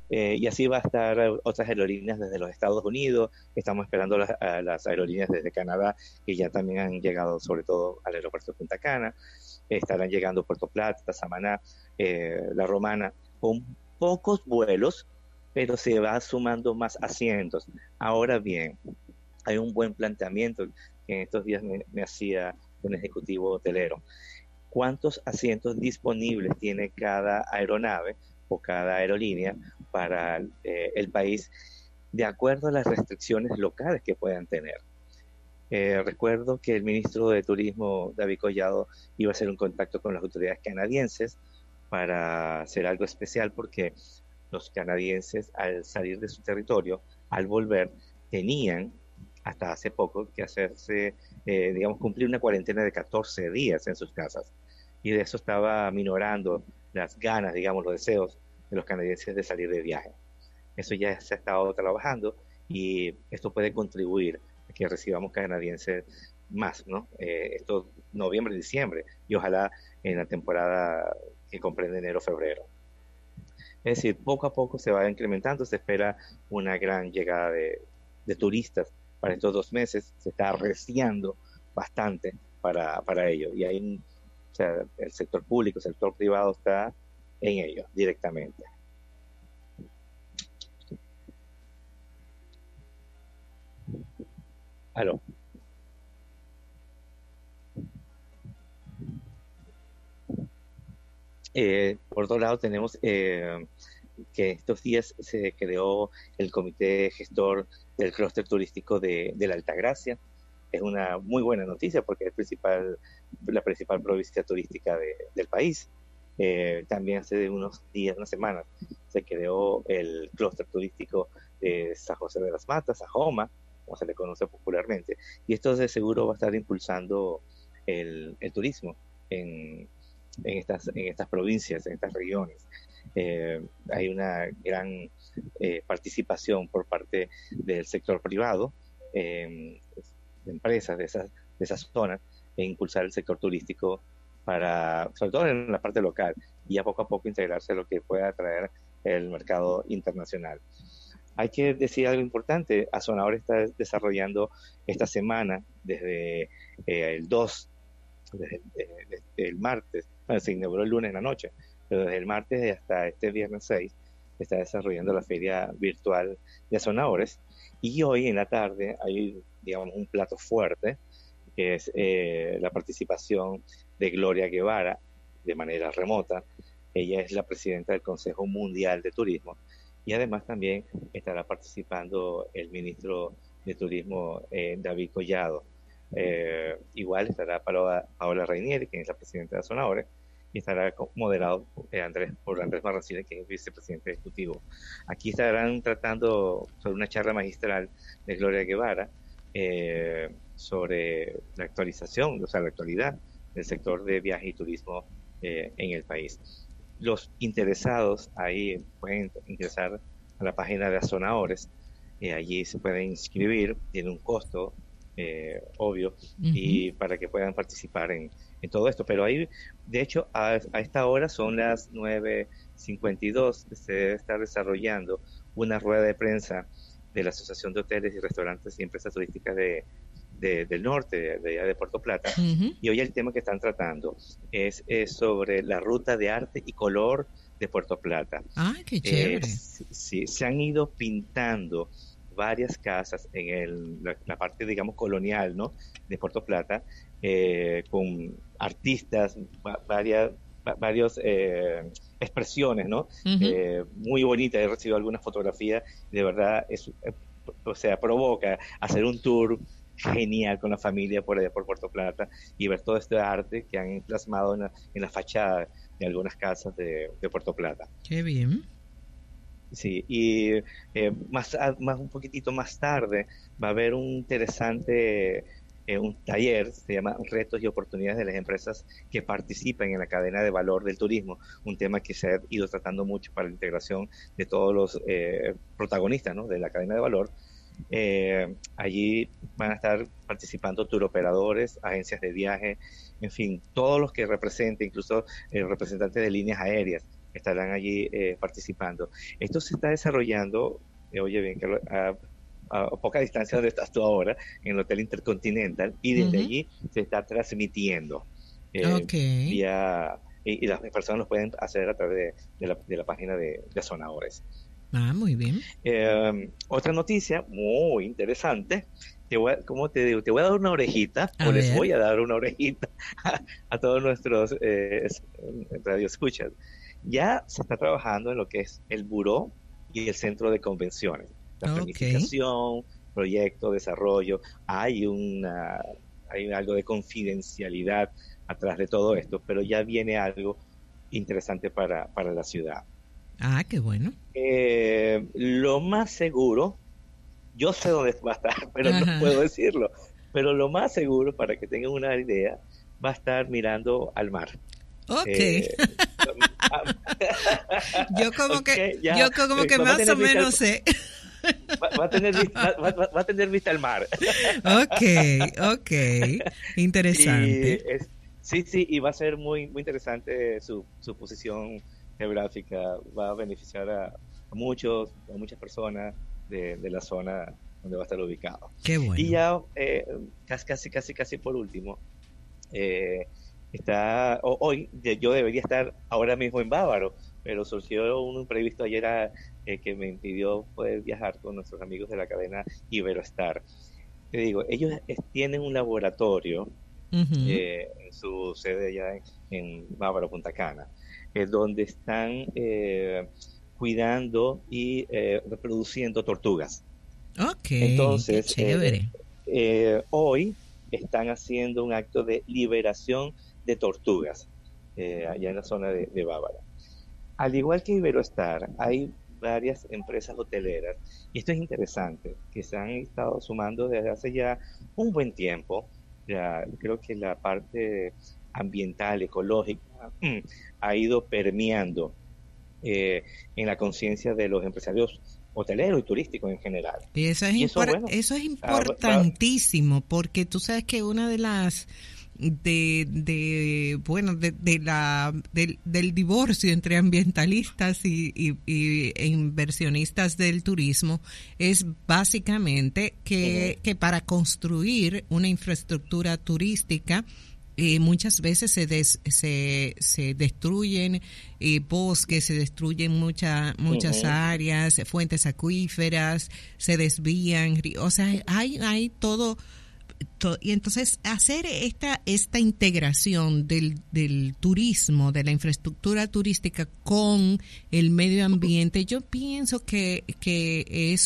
Y así va a estar otras aerolíneas desde los Estados Unidos. Estamos esperando a las aerolíneas desde Canadá, que ya también han llegado, sobre todo al aeropuerto de Punta Cana. Estarán llegando Puerto Plata, Samaná, La Romana, con pocos vuelos, pero se va sumando más asientos. Ahora bien, hay un buen planteamiento que en estos días me hacía un ejecutivo hotelero. ¿Cuántos asientos disponibles tiene cada aeronave o cada aerolínea para el país de acuerdo a las restricciones locales que puedan tener? Recuerdo que el ministro de Turismo, David Collado, iba a hacer un contacto con las autoridades canadienses para hacer algo especial porque los canadienses, al salir de su territorio, al volver, tenían hasta hace poco que hacerse, digamos, cumplir una cuarentena de 14 días en sus casas. Y de eso estaba minorando las ganas, digamos, los deseos de los canadienses de salir de viaje. Eso ya se ha estado trabajando y esto puede contribuir a que recibamos canadienses más, ¿no? Esto noviembre, diciembre y ojalá en la temporada que comprende enero-febrero. Es decir, poco a poco se va incrementando, se espera una gran llegada de turistas para estos 2 meses, se está arreciando bastante para ello. Y ahí, o sea, el sector público, el sector privado está en ello directamente. Aló. Por otro lado, tenemos que estos días se creó el comité gestor del clúster turístico de la Altagracia. Es una muy buena noticia porque es la principal provincia turística del país. También hace unos días, unas semanas, se creó el clúster turístico de San José de las Matas, Sajoma, como se le conoce popularmente. Y esto de seguro va a estar impulsando el turismo en, en estas provincias, en estas regiones. Hay una gran participación por parte del sector privado, de empresas de esas zonas, e impulsar el sector turístico para, sobre todo en la parte local, y a poco integrarse a lo que pueda atraer el mercado internacional. Hay que decir algo importante, Azonador está desarrollando esta semana, desde el 2, desde el martes, bueno, se inauguró el lunes en la noche, pero desde el martes hasta este viernes 6 está desarrollando la feria virtual de Azonadores, y hoy en la tarde hay, digamos, un plato fuerte, que es la participación de Gloria Guevara de manera remota. Ella es la presidenta del Consejo Mundial de Turismo y además también estará participando el ministro de Turismo David Collado. Igual estará Paola Reinieri, que es la presidenta de Azonadores, y estará moderado por Andrés Marrancini, que es vicepresidente ejecutivo. Aquí estarán tratando sobre una charla magistral de Gloria Guevara sobre la actualización, o sea, la actualidad del sector de viaje y turismo en el país. Los interesados ahí pueden ingresar a la página de Azonadores, allí se pueden inscribir, tiene un costo obvio, Ujú. y para que puedan participar en todo esto. Pero ahí, de hecho, a esta hora son las 9:52, se debe estar desarrollando una rueda de prensa de la Asociación de Hoteles y Restaurantes y Empresas Turísticas del norte, de allá de Puerto Plata. Ujú. Y hoy el tema que están tratando es sobre la ruta de arte y color de Puerto Plata. Ay, qué chévere. Sí, se han ido pintando varias casas en la parte, digamos, colonial, ¿no? De Puerto Plata, con artistas, varios expresiones, ¿no? Ujú. Muy bonitas. He recibido algunas fotografías, de verdad, o sea, provoca hacer un tour genial con la familia por allá por Puerto Plata y ver todo este arte que han plasmado en la fachada de algunas casas de Puerto Plata. Qué bien. Sí, y más un poquitito más tarde va a haber un interesante un taller, se llama Retos y Oportunidades de las Empresas que participan en la cadena de valor del turismo, un tema que se ha ido tratando mucho para la integración de todos los protagonistas, ¿no?, de la cadena de valor. Allí van a estar participando turoperadores, agencias de viaje, en fin, todos los que representen, incluso representantes de líneas aéreas estarán allí participando. Esto se está desarrollando, oye bien, Carlos, a poca distancia donde estás tú ahora, en el Hotel Intercontinental, y desde Ujú. allí se está transmitiendo Ok. vía, y las personas lo pueden hacer a través de la página de Sonadores. Ah, muy bien. Otra noticia muy interesante, ¿cómo te digo? Te voy a dar una orejita, A o les ver. voy a dar una orejita a todos nuestros radioescuchas. Ya se está trabajando en lo que es el buró y el centro de convenciones, la Ok. planificación, proyecto, desarrollo. Hay algo de confidencialidad atrás de todo esto, pero ya viene algo interesante para la ciudad. Ah, qué bueno. Lo más seguro, yo sé dónde va a estar, pero no Ajá. puedo decirlo. Pero lo más seguro, para que tengan una idea, va a estar mirando al mar. Ok. Eh, ah, ok, ya, Yo como que va a más o tener vista menos sé. va a tener va a tener vista al mar. Ok, ok. Y Interesante. sí, sí, y va a ser muy, muy interesante su posición geográfica. Va a beneficiar a muchas personas de la zona donde va a estar ubicado. Qué Y bueno. ya casi por último, eh, yo debería estar ahora mismo en Bávaro, pero surgió un imprevisto ayer que me impidió poder viajar con nuestros amigos de la cadena Iberostar. Te digo, ellos tienen un laboratorio Ujú. en su sede allá en Bávaro, Punta Cana, donde están cuidando y reproduciendo tortugas. Ok, qué Entonces, chévere. hoy están haciendo un acto de liberación de tortugas allá en la zona de Bávara. Al igual que Iberoestar, hay varias empresas hoteleras, y esto es interesante, que se han estado sumando desde hace ya un buen tiempo. Ya, creo que la parte ambiental, ecológica, ha ido permeando en la conciencia de los empresarios hoteleros y turísticos en general. Y Y eso, bueno, eso es va, importantísimo porque tú sabes que una de las bueno del divorcio entre ambientalistas e inversionistas del turismo es básicamente uh-huh, que para construir una infraestructura turística muchas veces se destruyen bosques, se destruyen muchas uh-huh, áreas, fuentes acuíferas, se desvían, o sea, hay y entonces hacer esta integración del turismo, de la infraestructura turística con el medio ambiente, yo pienso que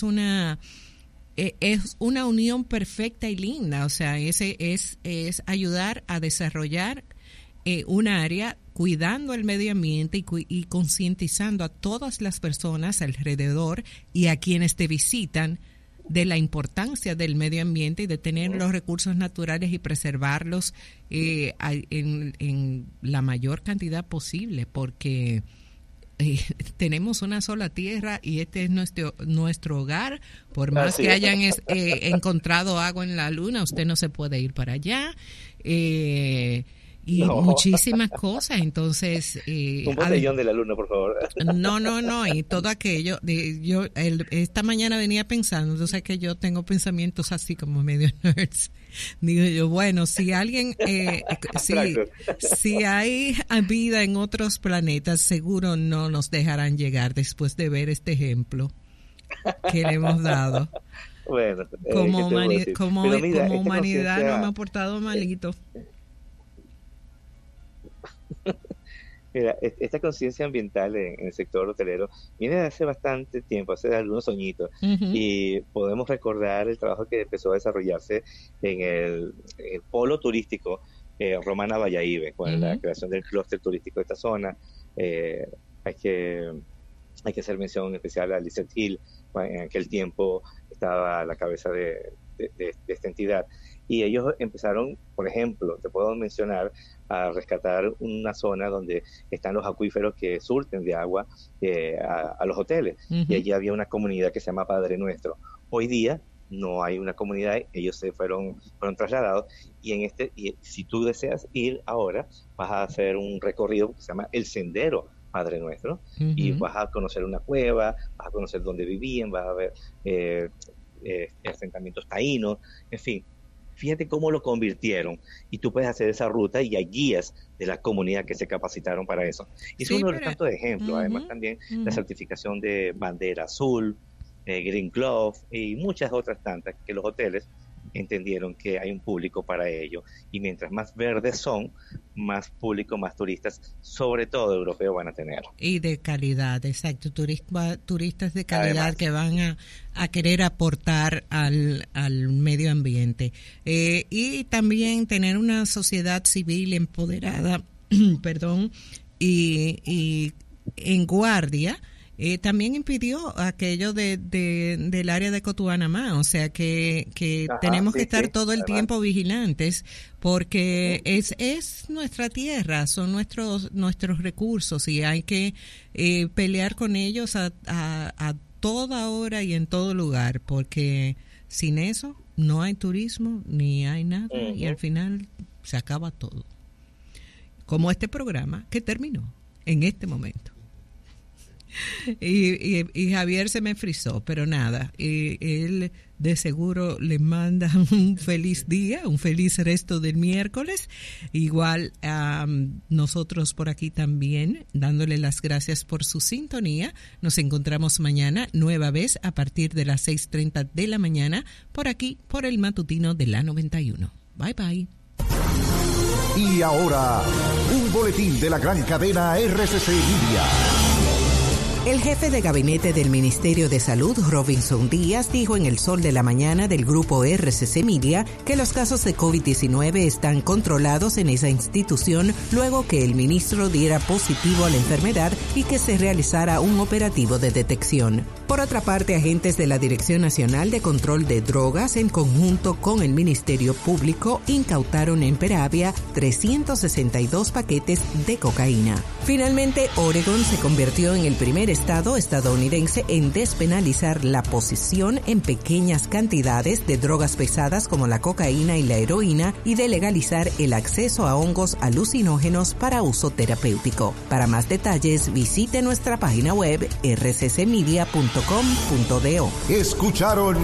es una unión perfecta y linda, o sea, es ayudar a desarrollar un área cuidando el medio ambiente y concientizando a todas las personas alrededor y a quienes te visitan de la importancia del medio ambiente y de tener uh-huh. los recursos naturales y preservarlos en la mayor cantidad posible, porque eh, tenemos una sola tierra y este es nuestro hogar. Por más Así que es. hayan encontrado agua en la luna, usted no se puede ir para allá. Eh, y No, muchísimas cosas. Entonces, un botellón de la luna, por favor. no, no, no, y todo aquello, esta mañana venía pensando, tú sabes que yo tengo pensamientos así como medio nerds. Digo yo, bueno, si alguien, Abstracto. si hay vida en otros planetas, seguro no nos dejarán llegar después de ver este ejemplo que le hemos dado. Bueno, ¿qué te puedo decir? Pero mira, Como esta humanidad no me ha conciencia, portado eh, malito. mira, esta conciencia ambiental en el sector hotelero viene de hace bastante tiempo, hace algunos añitos, Ujú, y podemos recordar el trabajo que empezó a desarrollarse en el polo turístico Romana Valladolid, con la ujú. creación del clúster turístico de esta zona. Eh, hay que Hay que hacer mención especial a Lizette Hill, en aquel tiempo estaba a la cabeza de esta entidad. Y ellos empezaron, por ejemplo, te puedo mencionar, a rescatar una zona donde están los acuíferos que surten de agua a los hoteles. Y Ujú. allí había una comunidad que se llama Padre Nuestro. Hoy día no hay una comunidad, ellos fueron trasladados, y si tú deseas ir ahora, vas a hacer un recorrido que se llama El Sendero Padre Nuestro, y vas a conocer una cueva, vas a conocer dónde vivían, vas a ver asentamientos taínos, en fin. Fíjate cómo lo convirtieron, y tú puedes hacer esa ruta y hay guías de la comunidad que se capacitaron para eso. Y es uno de los tantos ejemplos. Además también la certificación de bandera azul, Green Glove y muchas otras tantas que los hoteles entendieron que hay un público para ello, y mientras más verdes son, más público, más turistas, sobre todo europeos, van a tener. Y de calidad, exacto, turistas de calidad. Además, que van a querer aportar al medio ambiente. Y también tener una sociedad civil empoderada, perdón, y en guardia. También impidió aquello del área de Cotuanamá, o sea que tenemos que estar todo el tiempo vigilantes, porque es nuestra tierra, son nuestros recursos, y hay que pelear con ellos a toda hora y en todo lugar, porque sin eso no hay turismo ni hay nada, y al final se acaba todo. Como este programa que terminó en este momento. Y Javier se me frizó, pero nada, él de seguro le manda un feliz día, un feliz resto del miércoles. Igual nosotros por aquí también, dándole las gracias por su sintonía. Nos encontramos mañana, nueva vez, a partir de las 6:30 de la mañana, por aquí, por el matutino de la 91. Bye, bye. Y ahora, un boletín de la gran cadena RCC Media. El jefe de gabinete del Ministerio de Salud, Robinson Díaz, dijo en El Sol de la Mañana del grupo RCC Media que los casos de COVID-19 están controlados en esa institución luego que el ministro diera positivo a la enfermedad y que se realizara un operativo de detección. Por otra parte, agentes de la Dirección Nacional de Control de Drogas, en conjunto con el Ministerio Público, incautaron en Peravia 362 paquetes de cocaína. Finalmente, Oregon se convirtió en el primer estado estadounidense en despenalizar la posesión en pequeñas cantidades de drogas pesadas como la cocaína y la heroína, y de legalizar el acceso a hongos alucinógenos para uso terapéutico. Para más detalles, visite nuestra página web rccmedia.com.do. Escucharon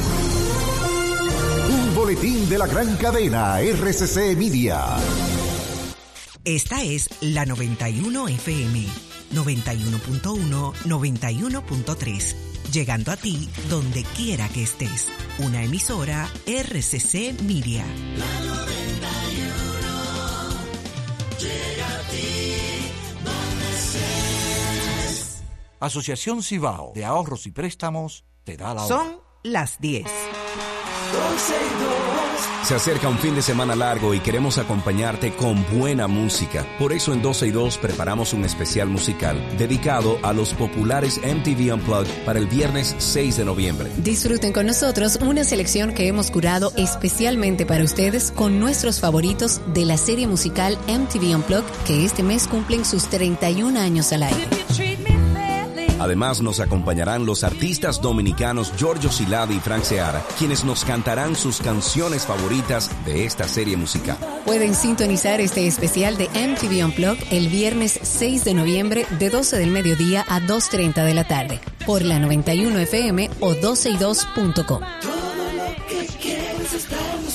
un boletín de la gran cadena RCC Media. Esta es la 91 FM, 91.1, 91.3, llegando a ti donde quiera que estés. Una emisora RCC Media. La 91 llega a ti donde estés. Asociación Cibao de Ahorros y Préstamos te da la hora. Son las 10. Se acerca un fin de semana largo y queremos acompañarte con buena música. Por eso en 12 y 2 preparamos un especial musical dedicado a los populares MTV Unplugged para el viernes 6 de noviembre. Disfruten con nosotros una selección que hemos curado especialmente para ustedes con nuestros favoritos de la serie musical MTV Unplugged, que este mes cumplen sus 31 años al aire. Además, nos acompañarán los artistas dominicanos Giorgio Siladi y Frank Seara, quienes nos cantarán sus canciones favoritas de esta serie musical. Pueden sintonizar este especial de MTV Unplugged el viernes 6 de noviembre de 12 del mediodía a 2:30 de la tarde por la 91 FM o 12y2.com.